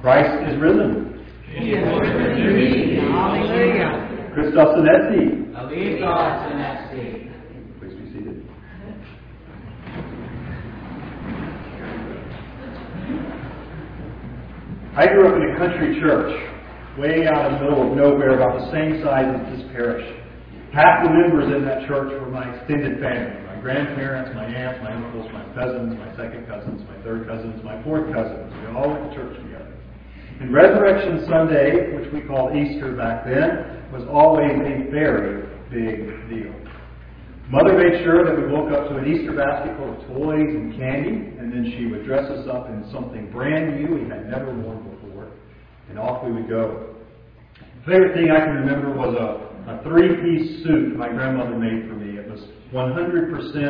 Christ is risen. He is risen indeed. Hallelujah. Christos Anesti. Alethos Anesti. Please be seated. I grew up in a country church, way out in the middle of nowhere, about the same size as this parish. Half the members in that church were my extended family. My grandparents, my aunts, my uncles, my cousins, my second cousins, my third cousins, my fourth cousins. We all went to church together. And Resurrection Sunday, which we called Easter back then, was always a very big deal. Mother made sure that we woke up to an Easter basket full of toys and candy, and then she would dress us up in something brand new we had never worn before, and off we would go. The favorite thing I can remember was a three-piece suit my grandmother made for me. It was 100%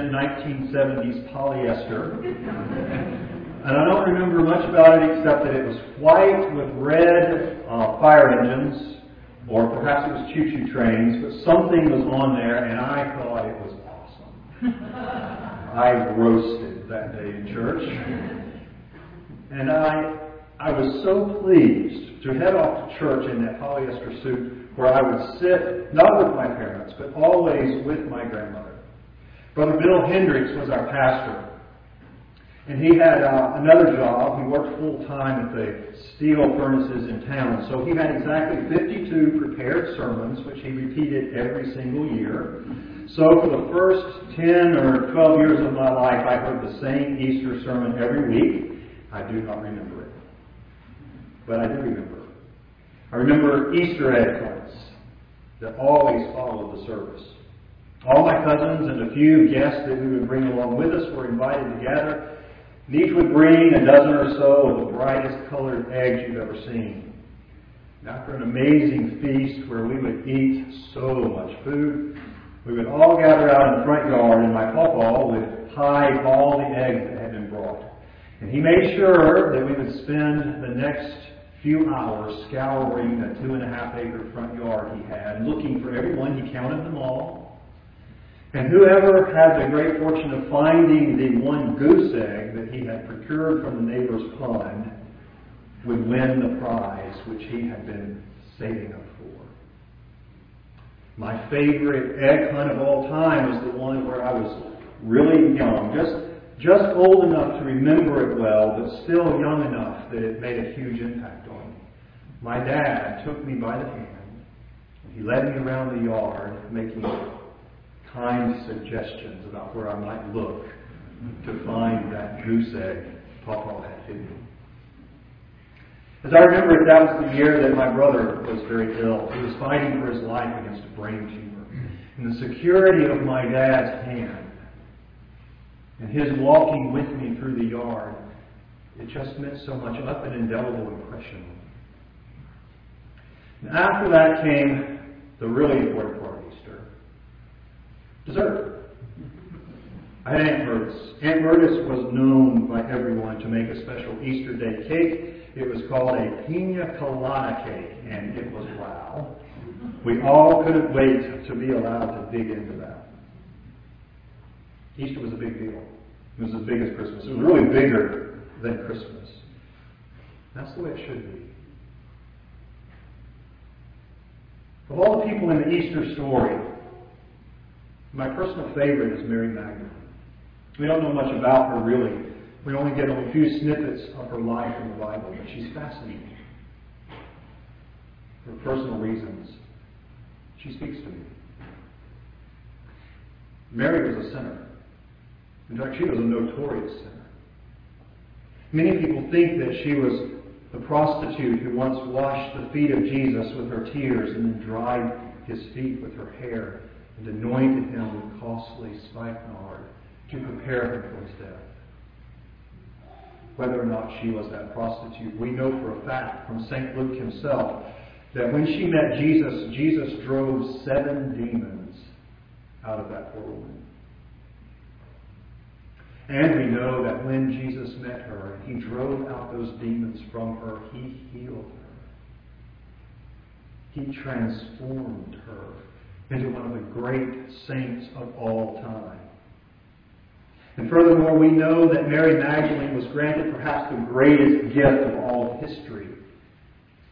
1970s polyester. And I don't remember much about it except that it was white with red fire engines, or perhaps it was choo-choo trains, but something was on there, and I thought it was awesome. I roasted that day in church. And I was so pleased to head off to church in that polyester suit, where I would sit, not with my parents, but always with my grandmother. Brother Bill Hendricks was our pastor. And he had another job. He worked full-time at the steel furnaces in town. So he had exactly 52 prepared sermons, which he repeated every single year. So for the first 10 or 12 years of my life, I heard the same Easter sermon every week. I do not remember it. But I do remember it. I remember Easter egg hunts that always followed the service. All my cousins and a few guests that we would bring along with us were invited to gather. And each would bring a dozen or so of the brightest colored eggs you've ever seen. And after an amazing feast where we would eat so much food, we would all gather out in the front yard, and my pawpaw would hide all the eggs that had been brought. And he made sure that we would spend the next few hours scouring the 2.5-acre front yard he had, looking for everyone. He counted them all. And whoever had the great fortune of finding the one goose egg that he had procured from the neighbor's pond would win the prize which he had been saving up for. My favorite egg hunt of all time was the one where I was really young, just old enough to remember it well, but still young enough that it made a huge impact on me. My dad took me by the hand, and he led me around the yard, making kind suggestions about where I might look to find that goose egg Papa had hidden. As I remember it, that was the year that my brother was very ill. He was fighting for his life against a brain tumor. And the security of my dad's hand and his walking with me through the yard, it just meant so much. It left an indelible impression on me. And after that came the really important part of Easter. Dessert. I had Aunt Myrtis. Aunt Myrtis was known by everyone to make a special Easter Day cake. It was called a pina colada cake, and it was wow. We all couldn't wait to be allowed to dig into that. Easter was a big deal. It was as big as Christmas. It was really bigger than Christmas. That's the way it should be. Of all the people in the Easter story, my personal favorite is Mary Magdalene. We don't know much about her, really. We only get a few snippets of her life in the Bible, but she's fascinating. For personal reasons, she speaks to me. Mary was a sinner. In fact, she was a notorious sinner. Many people think that she was the prostitute who once washed the feet of Jesus with her tears and then dried his feet with her hair and anointed him with costly spikenard to prepare him for his death. Whether or not she was that prostitute, we know for a fact from St. Luke himself that when she met Jesus, Jesus drove 7 demons out of that poor woman. And we know that when Jesus met her and he drove out those demons from her, he healed her. He transformed her into one of the great saints of all time. And furthermore, we know that Mary Magdalene was granted perhaps the greatest gift of all of history.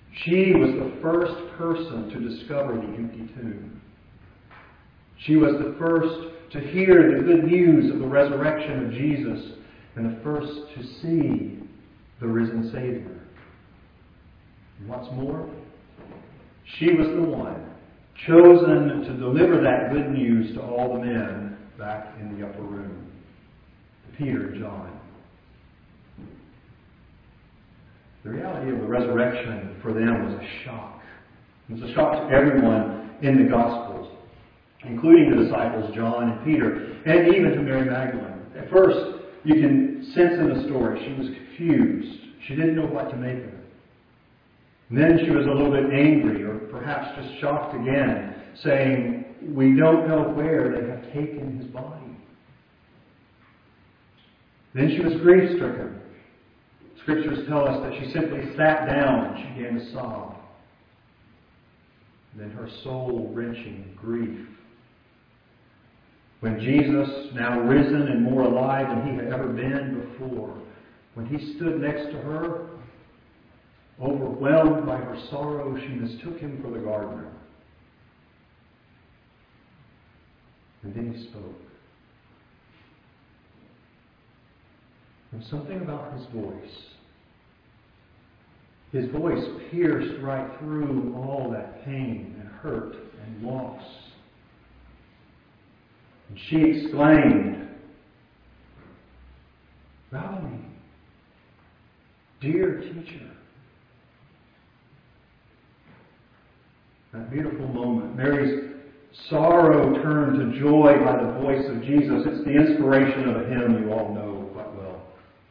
She was the first person to discover the empty tomb. She was the first to hear the good news of the resurrection of Jesus and the first to see the risen Savior. And what's more, she was the one chosen to deliver that good news to all the men back in the upper room, to Peter and John. The reality of the resurrection for them was a shock. It was a shock to everyone in the Gospels, including the disciples John and Peter, and even to Mary Magdalene. At first, you can sense in the story she was confused. She didn't know what to make of it. And then she was a little bit angry, or perhaps just shocked again, saying, "We don't know where they have taken his body." Then she was grief-stricken. Scriptures tell us that she simply sat down and she began to sob. And then her soul-wrenching grief. When Jesus, now risen and more alive than he had ever been before, when he stood next to her, overwhelmed by her sorrow, she mistook him for the gardener. And then he spoke. And something about his voice. His voice pierced right through all that pain and hurt and loss. And she exclaimed, "Rabbi, dear teacher." That beautiful moment. Mary's sorrow turned to joy by the voice of Jesus. It's the inspiration of a hymn you all know quite well.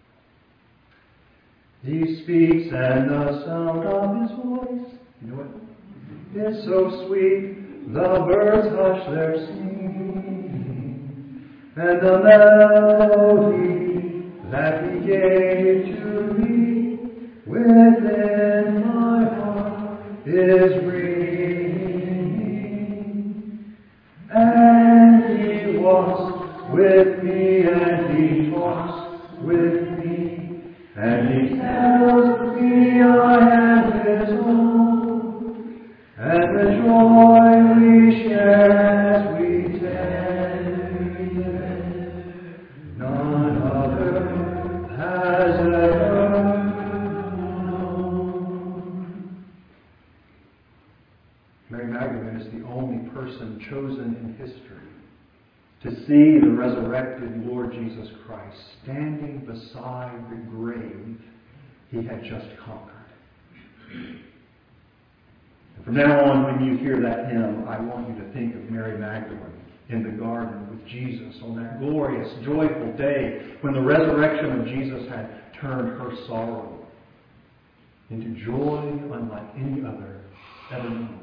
He speaks and the sound of his voice, you know it, is so sweet, the birds hush their singing, and the melody that he gave to me within my heart is ringing. And he walks with me and he talks with me, and he tells me I am his own, and the joy we share as we tarry there, none other has ever known. Mary Magdalene is the only person chosen in history to see the resurrected Lord Jesus Christ standing beside the grave he had just conquered. And from now on, when you hear that hymn, I want you to think of Mary Magdalene in the garden with Jesus on that glorious, joyful day when the resurrection of Jesus had turned her sorrow into joy unlike any other ever known.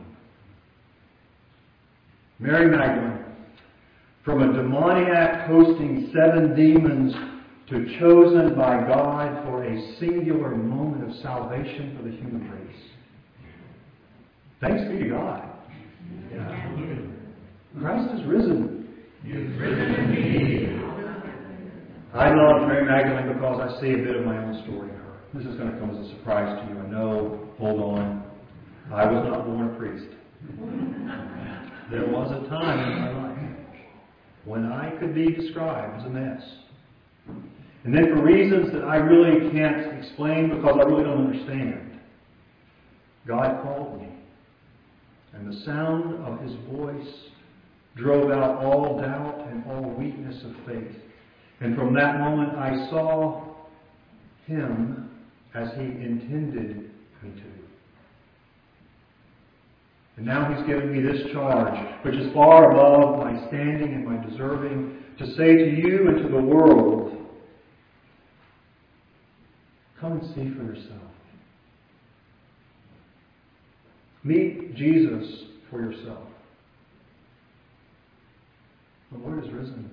Mary Magdalene, from a demoniac hosting 7 demons to chosen by God for a singular moment of salvation for the human race. Thanks be to God. Yeah. Christ is risen. He is risen indeed. I love Mary Magdalene because I see a bit of my own story in her. This is going to come as a surprise to you. I know. Hold on. I was not born a priest. There was a time in my life when I could be described as a mess. And then for reasons that I really can't explain because I really don't understand, God called me. And the sound of his voice drove out all doubt and all weakness of faith. And from that moment I saw him as he intended me to. And now he's given me this charge, which is far above my standing and my deserving, to say to you and to the world, come and see for yourself. Meet Jesus for yourself. The Lord is risen.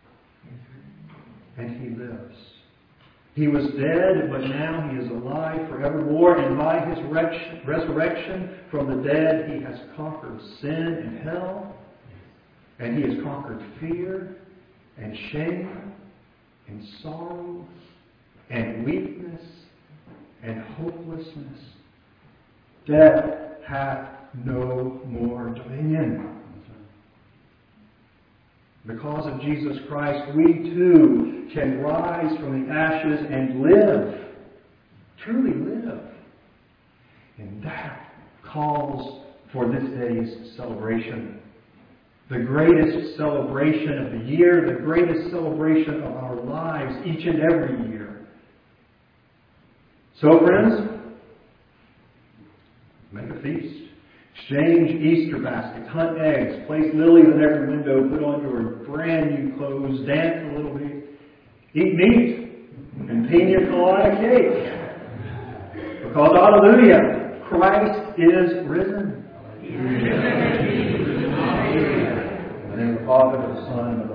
And he lives. He was dead, but now he is alive forevermore, and by his resurrection from the dead, he has conquered sin and hell, and he has conquered fear and shame and sorrow and weakness and hopelessness. Death hath no more dominion. Because of Jesus Christ, we too can rise from the ashes and live. Truly live. And that calls for this day's celebration. The greatest celebration of the year, the greatest celebration of our lives each and every year. So friends, make a feast. Exchange Easter baskets, hunt eggs, place lilies in every window, put on your brand new clothes, dance a little bit, eat meat, and pina colada cake. Because, hallelujah, Christ is risen. In the name of the Father, the Son, and the